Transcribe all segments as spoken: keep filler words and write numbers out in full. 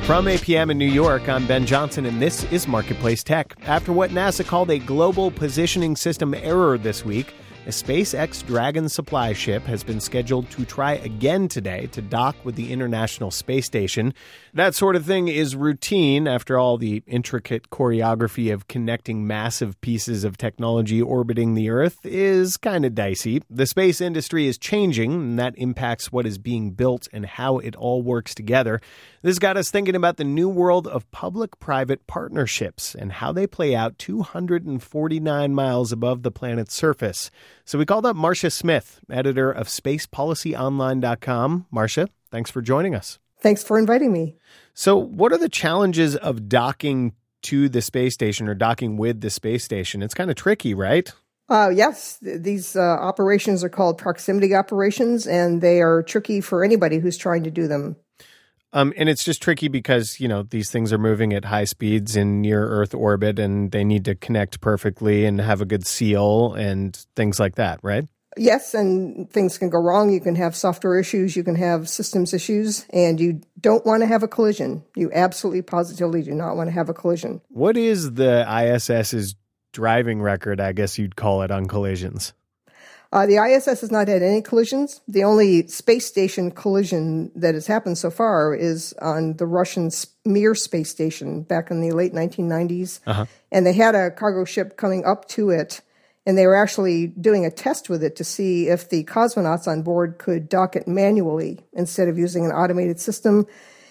From A P M in New York, I'm Ben Johnson, and this is Marketplace Tech. After what NASA called a global positioning system error this week, a SpaceX Dragon supply ship has been scheduled to try again today to dock with the International Space Station. That sort of thing is routine. After all, the intricate choreography of connecting massive pieces of technology orbiting the Earth is kind of dicey. The space industry is changing, and that impacts what is being built and how it all works together. This got us thinking about the new world of public-private partnerships and how they play out two hundred forty-nine miles above the planet's surface. So we called up Marcia Smith, editor of space policy online dot com. Marcia, thanks for joining us. Thanks for inviting me. So what are the challenges of docking to the space station or docking with the space station? It's kind of tricky, right? Uh, yes, th- these uh, operations are called proximity operations, and they are tricky for anybody who's trying to do them. Um, and it's just tricky because, you know, these things are moving at high speeds in near Earth orbit, and they need to connect perfectly and have a good seal and things like that, right? Yes, and things can go wrong. You can have software issues. You can have systems issues, and you don't want to have a collision. You absolutely positively do not want to have a collision. What is the ISS's driving record, I guess you'd call it, on collisions? Uh, the I S S has not had any collisions. The only space station collision that has happened so far is on the Russian Mir space station back in the late nineteen nineties. Uh-huh. And they had a cargo ship coming up to it, and they were actually doing a test with it to see if the cosmonauts on board could dock it manually instead of using an automated system.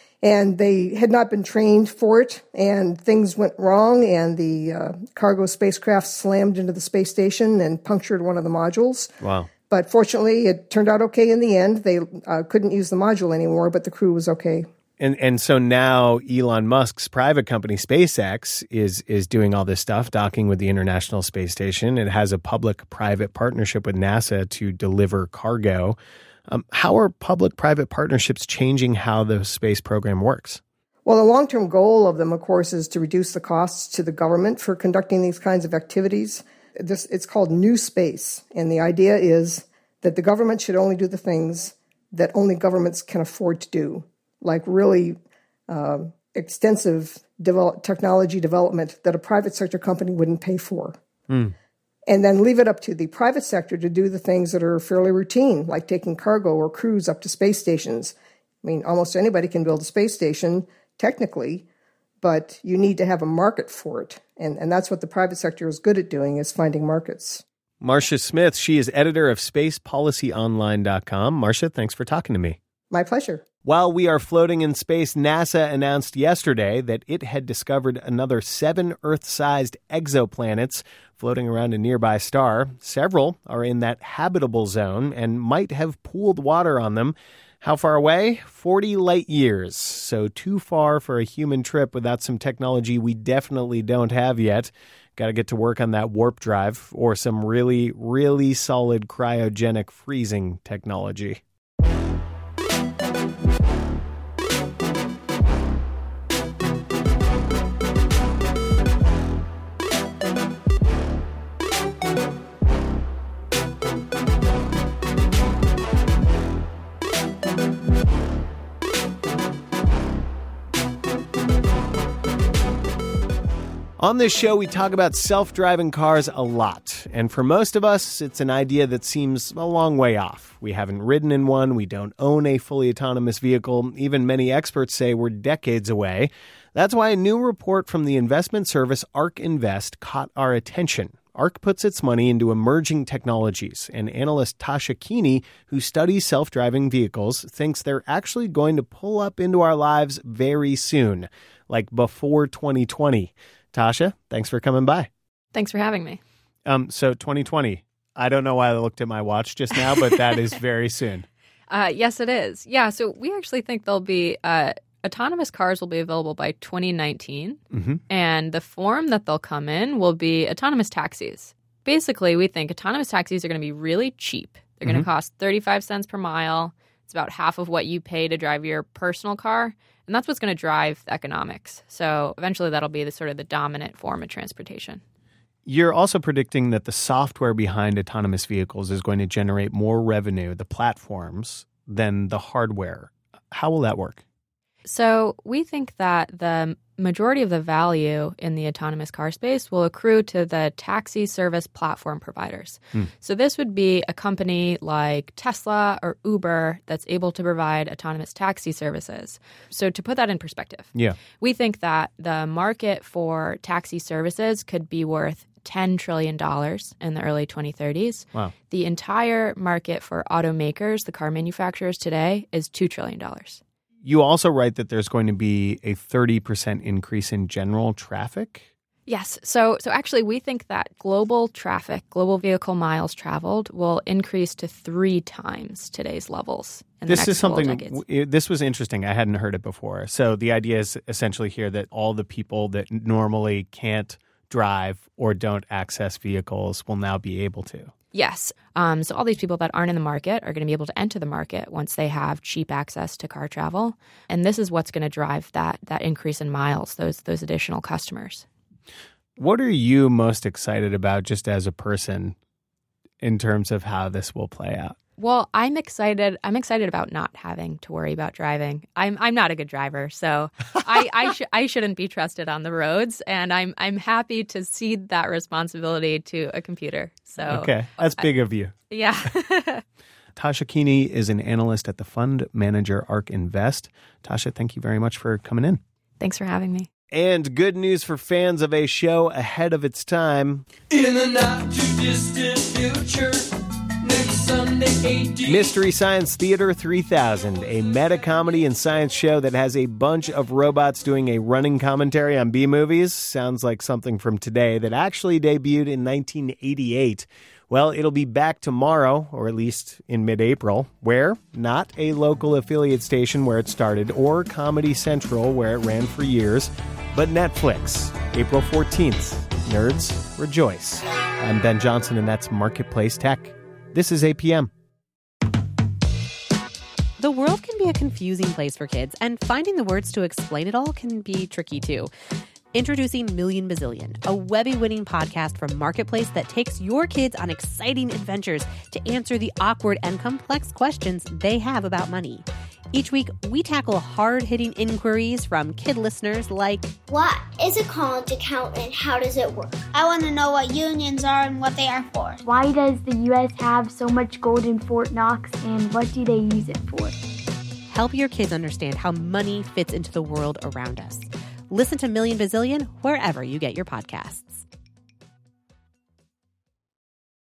And they had not been trained for it, and things went wrong, and the uh, cargo spacecraft slammed into the space station and punctured one of the modules. Wow. But fortunately, it turned out okay in the end. They uh, couldn't use the module anymore, but the crew was okay. And and so now Elon Musk's private company, SpaceX, is is doing all this stuff, docking with the International Space Station. It has a public-private partnership with NASA to deliver cargo. Um, how are public-private partnerships changing how the space program works? Well, the long-term goal of them, of course, is to reduce the costs to the government for conducting these kinds of activities. This, it's called New Space, and the idea is that the government should only do the things that only governments can afford to do, like really uh, extensive develop, technology development that a private sector company wouldn't pay for. Mm. And then leave it up to the private sector to do the things that are fairly routine, like taking cargo or crews up to space stations. I mean, almost anybody can build a space station, technically, but you need to have a market for it. And, and that's what the private sector is good at doing, is finding markets. Marcia Smith, she is editor of space policy online dot com. Marcia, thanks for talking to me. My pleasure. While we are floating in space, NASA announced yesterday that it had discovered another seven Earth-sized exoplanets floating around a nearby star. Several are in that habitable zone and might have pooled water on them. How far away? forty light years. So too far for a human trip without some technology we definitely don't have yet. Got to get to work on that warp drive or some really, really solid cryogenic freezing technology. On this show, we talk about self-driving cars a lot, and for most of us, it's an idea that seems a long way off. We haven't ridden in one, we don't own a fully autonomous vehicle, even many experts say we're decades away. That's why a new report from the investment service ARK Invest caught our attention. ARK puts its money into emerging technologies, and analyst Tasha Keeney, who studies self-driving vehicles, thinks they're actually going to pull up into our lives very soon, like before twenty twenty. Tasha, thanks for coming by. Thanks for having me. Um, so twenty twenty, I don't know why I looked at my watch just now, but that is very soon. Uh, yes, it is. Yeah, so we actually think there'll be uh, autonomous cars will be available by twenty nineteen, mm-hmm. and the form that they'll come in will be autonomous taxis. Basically, we think autonomous taxis are going to be really cheap. They're mm-hmm. going to cost thirty-five cents per mile. It's about half of what you pay to drive your personal car. And that's what's going to drive the economics. So eventually that'll be the sort of the dominant form of transportation. You're also predicting that the software behind autonomous vehicles is going to generate more revenue, the platforms, than the hardware. How will that work? So we think that the majority of the value in the autonomous car space will accrue to the taxi service platform providers. Hmm. So this would be a company like Tesla or Uber that's able to provide autonomous taxi services. So to put that in perspective, yeah. we think that the market for taxi services could be worth ten trillion dollars in the early twenty thirties. Wow. The entire market for automakers, the car manufacturers today, is two trillion dollars. You also write that there's going to be a thirty percent increase in general traffic? Yes. So so actually, we think that global traffic, global vehicle miles traveled, will increase to three times today's levels in the this next is something, couple of decades. This was interesting. I hadn't heard it before. So the idea is essentially here that all the people that normally can't drive or don't access vehicles will now be able to. Yes. Um, so all these people that aren't in the market are going to be able to enter the market once they have cheap access to car travel. And this is what's going to drive that that increase in miles, those those additional customers. What are you most excited about just as a person in terms of how this will play out? Well, I'm excited. I'm excited about not having to worry about driving. I'm I'm not a good driver, so I I, sh- I shouldn't be trusted on the roads, and I'm I'm happy to cede that responsibility to a computer. So okay, that's big I, of you. Yeah. Tasha Keeney is an analyst at the fund manager ARK Invest. Tasha, thank you very much for coming in. Thanks for having me. And good news for fans of a show ahead of its time. In the not too distant future. Mystery Science Theater three thousand, a meta-comedy and science show that has a bunch of robots doing a running commentary on B-movies. Sounds like something from today that actually debuted in nineteen eighty-eight. Well, it'll be back tomorrow, or at least in mid-April, where? Not a local affiliate station where it started, or Comedy Central where it ran for years, but Netflix, April fourteenth. Nerds, rejoice. I'm Ben Johnson, and that's Marketplace Tech. This is A P M. The world can be a confusing place for kids, and finding the words to explain it all can be tricky too. Introducing Million Bazillion, a Webby-winning podcast from Marketplace that takes your kids on exciting adventures to answer the awkward and complex questions they have about money. Each week, we tackle hard-hitting inquiries from kid listeners like, what is a college account and how does it work? I want to know what unions are and what they are for. Why does the U S have so much gold in Fort Knox and what do they use it for? Help your kids understand how money fits into the world around us. Listen to Million Bazillion wherever you get your podcasts.